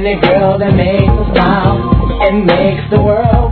only girl that makes us smile. It makes the world